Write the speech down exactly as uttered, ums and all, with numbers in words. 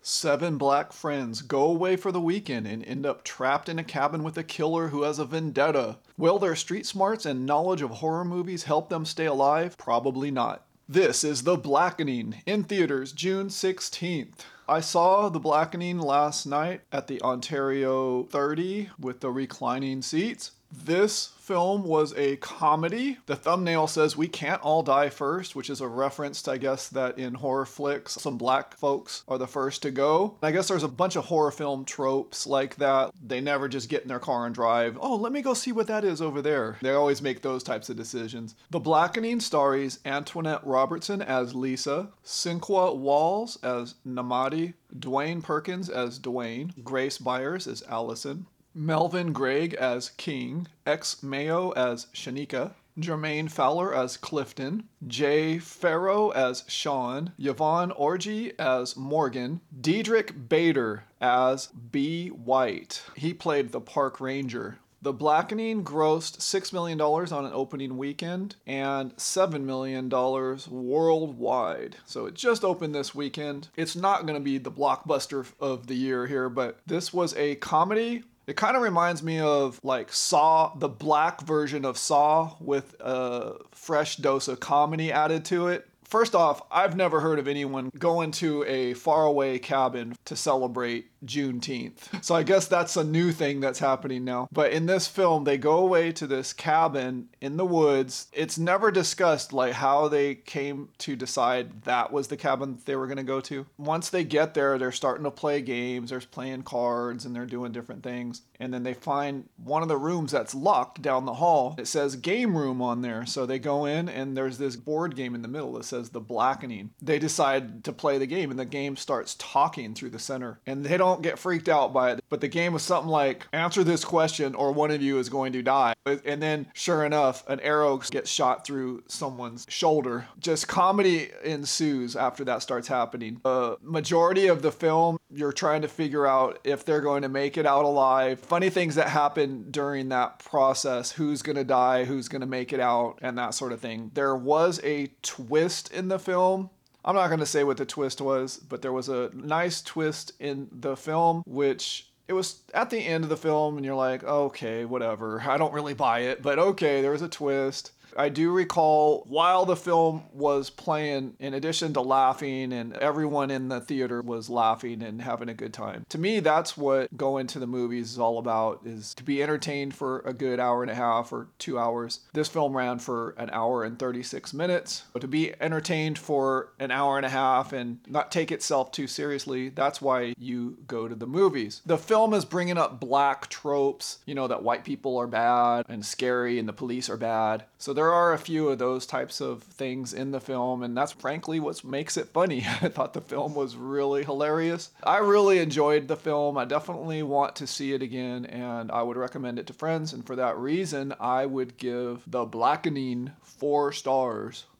Seven black friends go away for the weekend and end up trapped in a cabin with a killer who has a vendetta. Will their street smarts and knowledge of horror movies help them stay alive? Probably not. This is The Blackening, in theaters June sixteenth. I saw The Blackening last night at the Ontario thirty with the reclining seats. This film was a comedy. The thumbnail says "We Can't All Die First," which is a reference to, I guess, that in horror flicks, some black folks are the first to go. I guess there's a bunch of horror film tropes like that. They never just get in their car and drive, "Oh, let me go see what that is over there." They always make those types of decisions. The Blackening stars Antoinette Robertson as Lisa, Cinqua Walls as Namadi, Dwayne Perkins as Dwayne, Grace Byers as Allison, Melvin Gregg as King, X Mayo as Shanika, Jermaine Fowler as Clifton, Jay Farrow as Sean, Yvonne Orji as Morgan, Diedrich Bader as B. White. He played the park ranger. The Blackening grossed six million dollars on an opening weekend and seven million dollars worldwide. So it just opened this weekend. It's not going to be the blockbuster of the year here, but this was a comedy. It kind of reminds me of like Saw, the black version of Saw with a fresh dose of comedy added to it. First off, I've never heard of anyone going to a faraway cabin to celebrate Juneteenth. So I guess that's a new thing that's happening now. But in this film, they go away to this cabin in the woods. It's never discussed like how they came to decide that was the cabin they were going to go to. Once they get there, they're starting to play games. They're playing cards and they're doing different things. And then they find one of the rooms that's locked down the hall. It says game room on there. So they go in and there's this board game in the middle that says The Blackening. They decide to play the game and the game starts talking through the center. And they don't get freaked out by it. But the game was something like, answer this question or one of you is going to die. And then sure enough, an arrow gets shot through someone's shoulder. Just comedy ensues after that starts happening. The majority of the film, you're trying to figure out if they're going to make it out alive. Funny things that happen during that process, who's going to die, who's going to make it out, and that sort of thing. There was a twist in the film. I'm not going to say what the twist was, but there was a nice twist in the film, which it was at the end of the film, and you're like, okay, whatever. I don't really buy it, but okay, there was a twist. I do recall while the film was playing, in addition to laughing, and everyone in the theater was laughing and having a good time. To me, that's what going to the movies is all about, is to be entertained for a good hour and a half or two hours. This film ran for an hour and thirty-six minutes. But to be entertained for an hour and a half and not take itself too seriously, that's why you go to the movies. The film is bringing up black tropes, you know, that white people are bad and scary and the police are bad. So there are a few of those types of things in the film, and that's frankly what makes it funny. I thought the film was really hilarious. I really enjoyed the film. I definitely want to see it again, and I would recommend it to friends, and for that reason, I would give The Blackening four stars.